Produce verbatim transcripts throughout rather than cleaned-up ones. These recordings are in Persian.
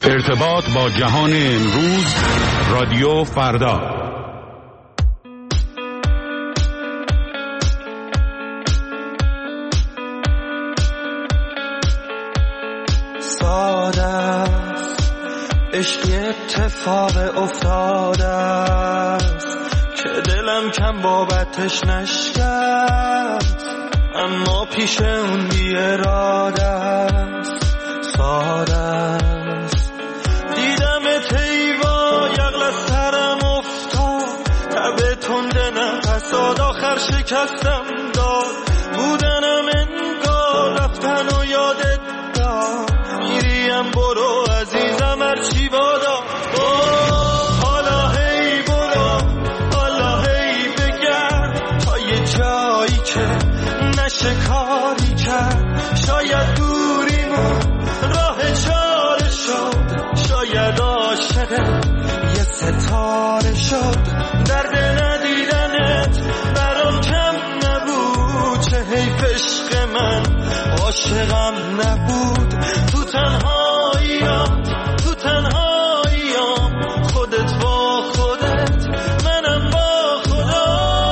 ارتباط با جهان امروز، رادیو فردا. ساده است عشقی اتفاق افتاده است که دلم کم بابتش نشکست، اما پیش اون بی اراده است. ساده است دیدم تیوا یغل سرم افتاد، تب تنده نفساد آخر شکستم داد، بودنم انگار رفتن و یادت داد، میریم برو عزیزم هرچی بادا. حالا هی برو، حالا هی بگرد تا یه جایی که نشه کاری کرد، شاید دوریمون راه چاره شد، شاید عاشقت یه ستاره شد، درد ندیدنت برام کم نبود، چه حیف عشق من عاشقم نبود. تو تنهاییم، تو تنهاییم، خودت با خودت، منم با خدا.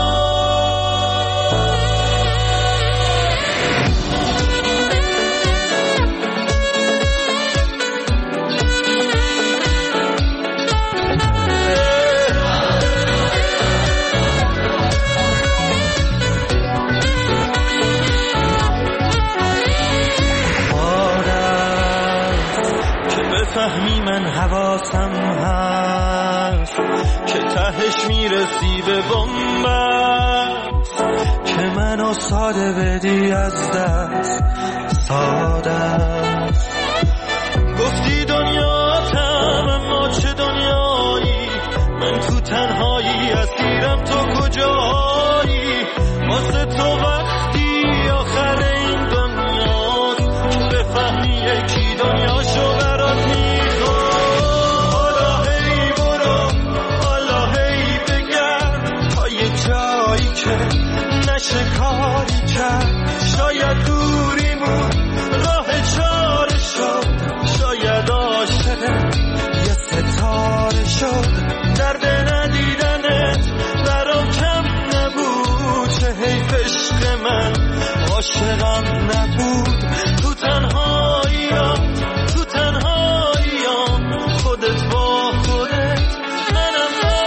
فهمی من حواسم هست که تهش میرسی به بنبست، که منو ساده بدی از دست. ساده است گفتی دنیاتم، اما چه دنیایی، من تو تنهایی اسیرم، تو کجایی؟ واسه تو وقتی آخر این دنیاست که بفهمی یکی دنیاشو برات میخواد. حالا هی برو، حالا هی بگرد تا یه جایی که نشه کاری کرد، شاید دوریمون راه چاره شد، شاید عاشقت یه ستاره شد، درد ندیدنت برام کم نبود، چه حیف عشق من عاشقم نبود. تو تنهاییم، تو تنهاییم، خودت با خودت، منم با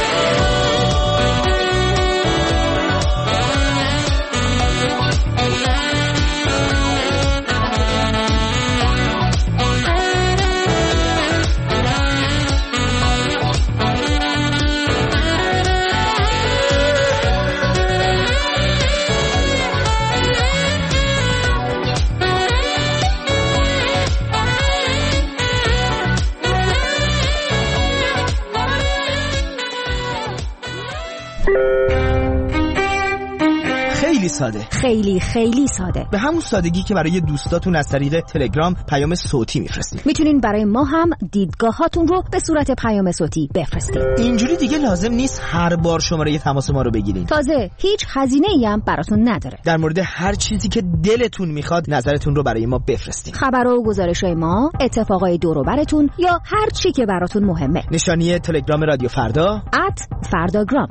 خیلی ساده، خیلی خیلی ساده، به همون سادگی که برای دوستاتون از طریق تلگرام پیام صوتی میفرستید. میتونین برای ما هم دیدگاهاتون رو به صورت پیام صوتی بفرستید. اینجوری دیگه لازم نیست هر بار شماره تماس ما رو بگیرین. تازه هیچ هزینه‌ای هم براتون نداره. در مورد هر چیزی که دلتون میخواد نظرتون رو برای ما بفرستید. خبر و گزارش‌های ما، اتفاقای دور و براتون یا هر چی که براتون مهمه. نشانی تلگرام رادیو فردا ات فرداگرام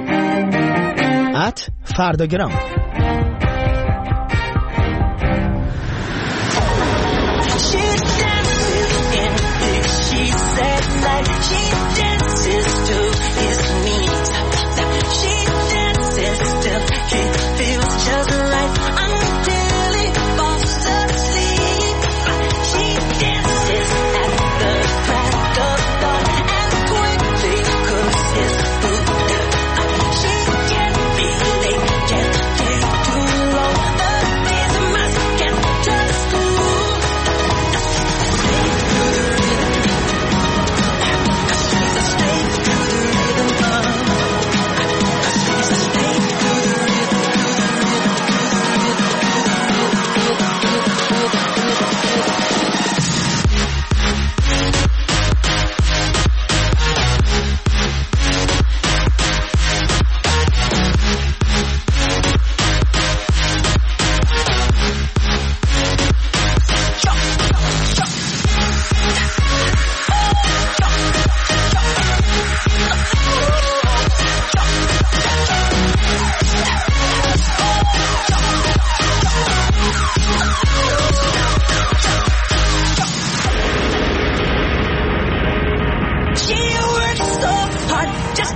ات فرداگرام.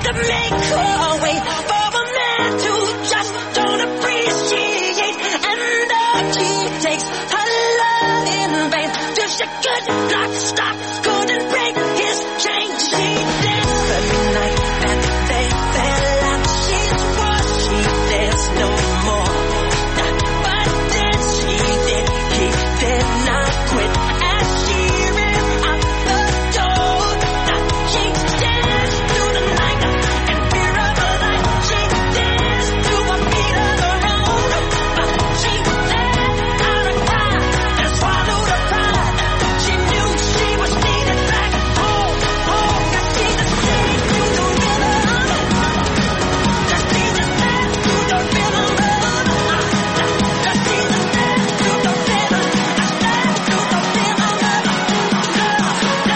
to make her wait for a man to just don't appreciate, and all she takes her love in vain till she couldn't block, stop, couldn't break his chain. She did the night that they fell out. She's what she dares no more. But then she did, he did not quit. As she ran out the door, she danced through the night in fear of her life. She danced to a beat of her own. She let out a cry and swallowed her pride. She knew she was needed back home, home. Cause she just danced through the rhythm. Just she just danced through the rhythm. Just she just danced through the rhythm. I danced through the rhythm of love, love,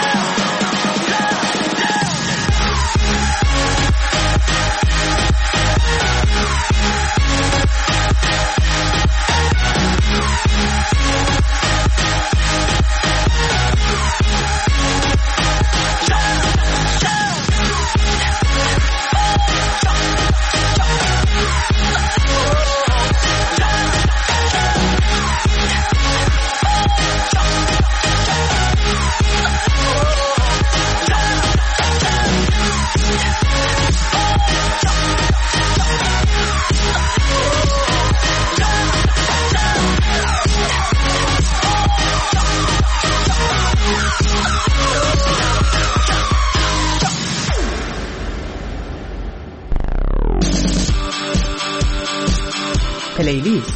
پلیلیست.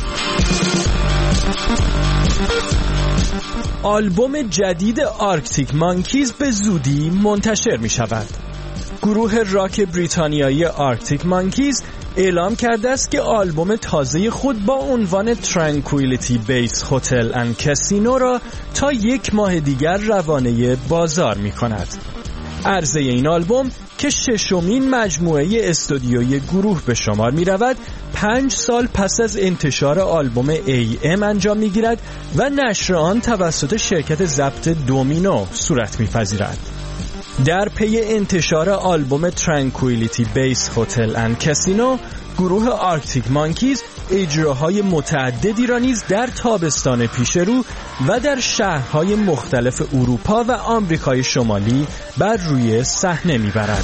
آلبوم جدید آرکتیک مانکیز به زودی منتشر می شود. گروه راک بریتانیایی آرکتیک مانکیز اعلام کرده است که آلبوم تازه خود با عنوان ترانکویلیتی بیس هتل اند کاسینو را تا یک ماه دیگر روانه بازار می کند. عرضه این آلبوم که ششمین مجموعه استودیویی گروه به شمار می رود، پنج سال پس از انتشار آلبوم ای ام انجام می گیرد و نشر آن توسط شرکت ضبط دومینو صورت می پذیرد. در پی انتشار آلبوم ترانکویلیتی بیس هتل اند کاسینو، گروه آرکتیک مانکیز اجراهای متعددی را نیز در تابستان پیش رو و در شهرهای مختلف اروپا و آمریکای شمالی بر روی صحنه میبرد.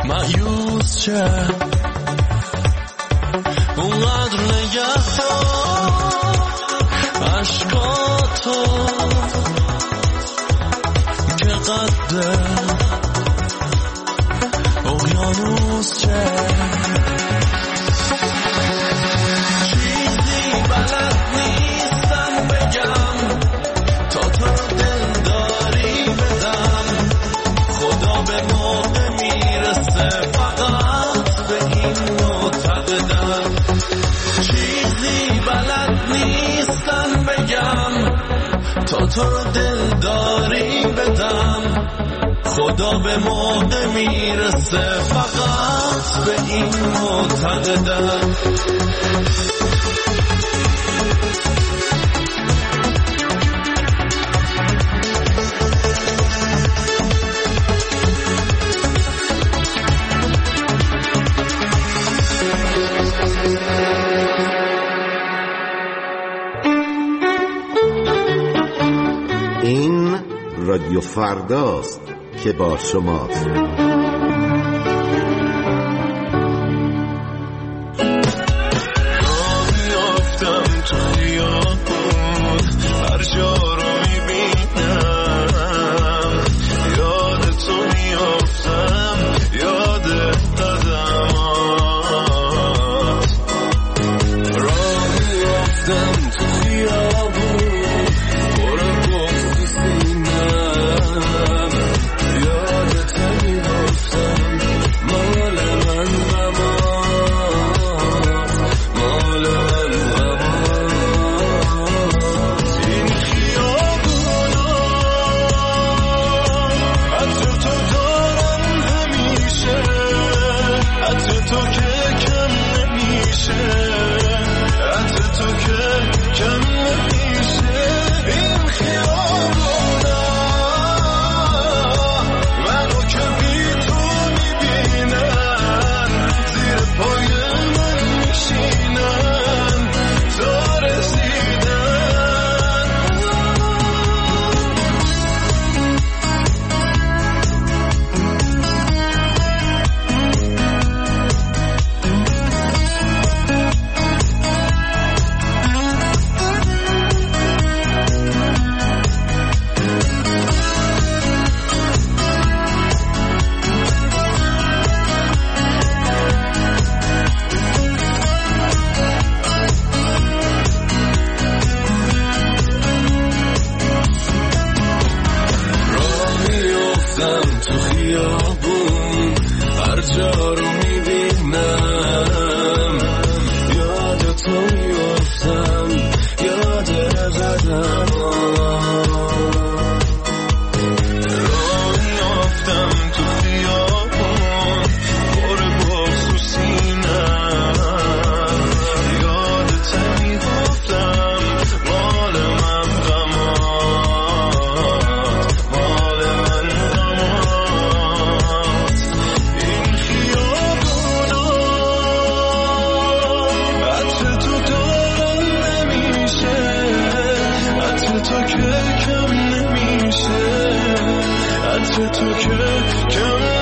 مایوس چه اونقدر نگه عشقاتو که قده اقیانوس چه چیزی بلد نیستم بگم تا تو دل داری بدم خدا به موقع میرسه فقط به این معتقدم چیزی بلد نیستم بگم تا تو رو دل داری بدم خدا به موقع میرسه فقط به این معتقدم این رادیو فرداست که با شماست. میافتم تو خیابون هر جا رو میبینم یاد تو میافتم یاد قدمات راه میافتم تو خیابون تو که کم